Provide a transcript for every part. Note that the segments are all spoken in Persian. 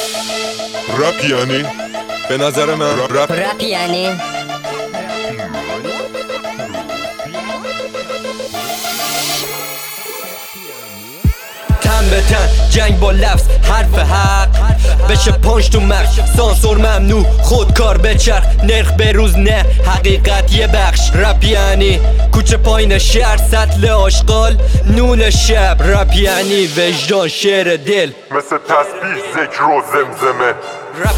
رپ یعنی به نظر من رپ یعنی تن به تن جنگ با لفظ حرف حق بشه پنج تو مغز سانسور ممنوع خودکار بچرخ نرخ به روز نه حقیقت یه بخش رپ یعنی کوچه پایین شهر سطل آشغال نون شب رپ یعنی وجدان شعر دل مثل تسبیح ذکر و زمزمه رپ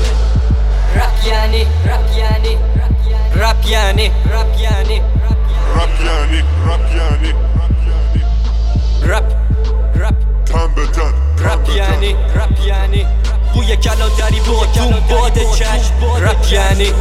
یعنی رپ یعنی رپ یعنی رپ یعنی رپ یعنی رپ تن به تن رپ یعنی بوی کلانتری با تو باد چشم رپ یعنی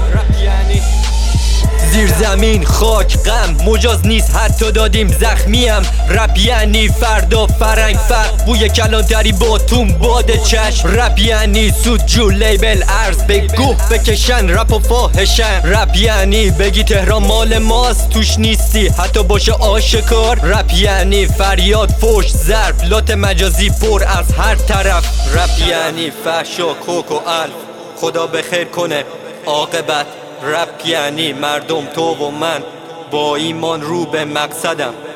زیر زمین خاک غم مجاز نیست حتی دادیم زخمیم رپ یعنی فردا فرنگ فرق بوی کلانتری با تو باد چشم رپ یعنی سود جو لیبل ارز به گوه بکشن رپ و فاحشن رپ یعنی بگی تهران مال ماست توش نیستی حتی باشه آشکار رپ یعنی فریاد فوش ضرب لات مجازی پر از هر طرف رپ یعنی فحشا کوک و الف خدا بخیر کنه عاقبت رپ یعنی مردم تو و من با ایمان رو به مقصدم